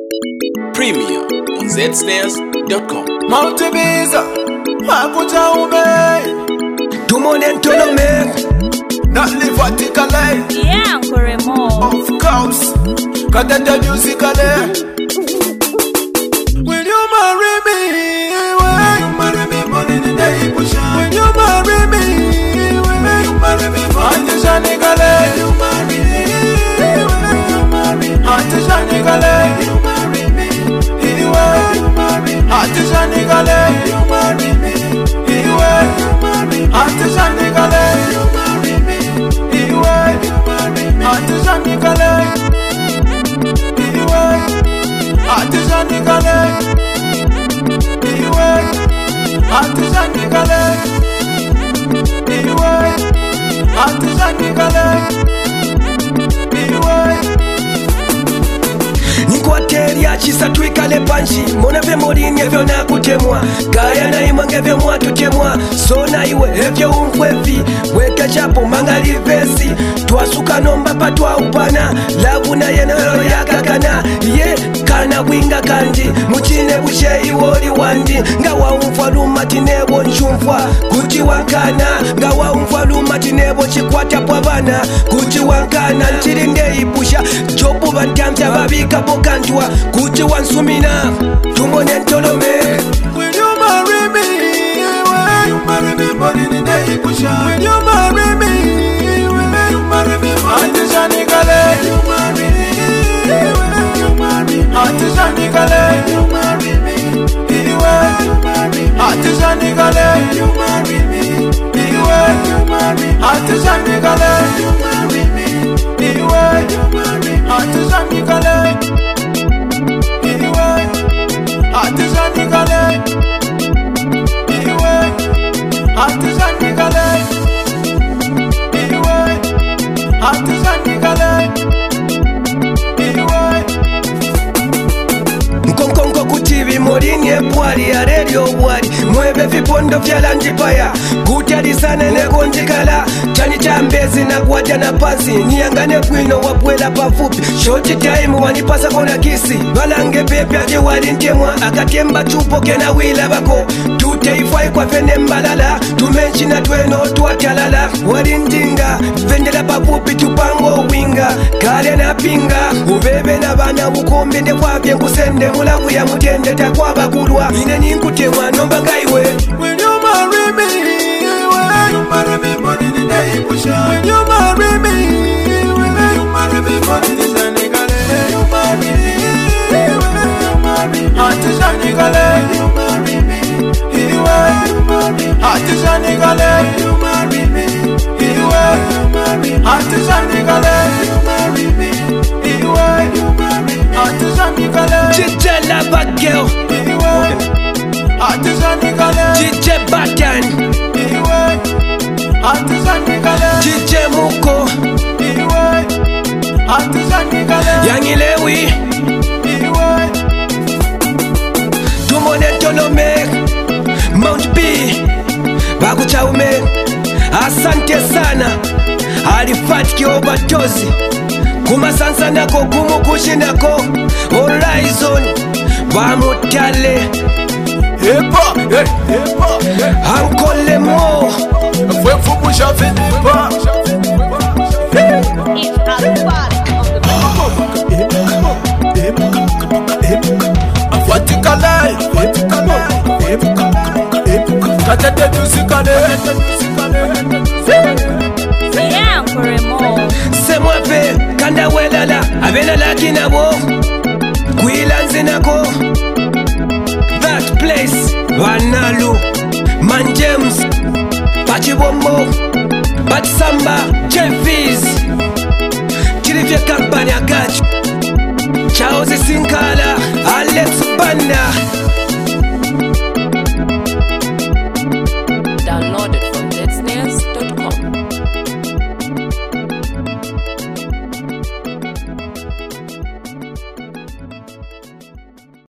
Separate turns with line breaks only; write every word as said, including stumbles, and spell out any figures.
Premium on z snares dot com.
Multibiza, Abuja Ume,
Tumone Ntolome,
not live vertically.
Yeah, Uncle Remo.
Of course, Katata musically. Will you marry me? Will you marry me? Money the day push. Will you marry me? Will you marry me? Auntie Shanigale, you marry me. Will you marry me? Auntie Shanigale, you marry me. He will you marry me? Auntie Shanigale, you marry me. He will you marry me? Auntie Shanigale, you marry me. He will you marry me? Auntie Shanigale, he will. Artisan Nigale, Iwe, Artisan Nigale, Iwe, Artisan Nigale, Iwe.
Nikwateria chisa twikale panshi Mona vye morini evyo na kutemwa Gaya na imange vye mwa tutemwa Sona iwe evyo umkwefi Weke chapo mangali vesi Twasuka nomba patwa upana Lavu na yenero ya kakana Ye kana winga kandi Muchine bushe iwori wandi Ngawa umfaluma tinebo nchumfwa Kuchi wankana Ngawa umfaluma tinebo chikwata pwabana Kuchi wankana nchirinde ipusha Chopu bantamcha babika pokantwa Kuchi wansumina Tumone Ntolome.
Will you marry me? Will you marry me? Body the day pusha. Will you marry me? Will you marry me? Auntie Shanigale, you marry me. Will you marry me? Auntie Shanigale, you marry me. He will you marry me? Auntie Shanigale, you marry me. He will you marry me? Auntie Shanigale, you marry me. He will you marry me? Auntie Shanigale. Artisan Nigale, Iwe, Artisan Nigale, Iwe, Artisan Nigale, Iwe.
Nkonkonko kutivi morini ebwali ya radio bwali Mwebe vipondo vya lanjipaya Kutali sana nekonjikala Chani chambezi na guaja na pasi Niangane kwino wapwela pafupi Shoti time wanipasa kona kisi Balange pepe aje wali ntemwa Akatemba chupo kena wila bako Tuteifai kwa fene mbalala Tumenchi na tweno tuatalala Wali ndinga Vendela pafupi tupango winga Kale na pinga Ubebe na bana ukombe nde kwa vye kusende Mulavu ya mutende takwa bakulwa Ine ninkutemwa nomba ngaiwe.
Will you marry me? Will you marry me? Money the day pusha. Will you marry me? Will you marry me? Money the Shanigale, you marry me. Will you marry me? Auntie Shanigale, you marry me. He will you marry me? Auntie Shanigale, you marry me. He will you marry me? Auntie Shanigale, you marry me. He will you marry me? Auntie Shanigale,
Chitela bad girl,
he will. Auntie Shanigale,
D J Batan,
Iwe, Auntie Shanigale,
D J Muko,
Iwe, Auntie Shanigale,
Yangilewi,
Iwe,
Tumone Ntolome, Mount B, Bakuchaume. Asante sana Alifatiki overdose Kumasansa nako kumukushi nako Horizon Bamutale
Epa, eh, epa, eh,
Ankole mo
Fwe fubu shafi nipa,
It's Alphatic on the
Afatikale, Katete musicale,
Yeah, Uncle Remo.
Semwepe kanda welala Abela laki nabo Kwilanzi nako That place Wanalu Man James Pachibombo Batsamba Jeffies Chilivya Kampani Agachu Charles Sinkala Alex Banda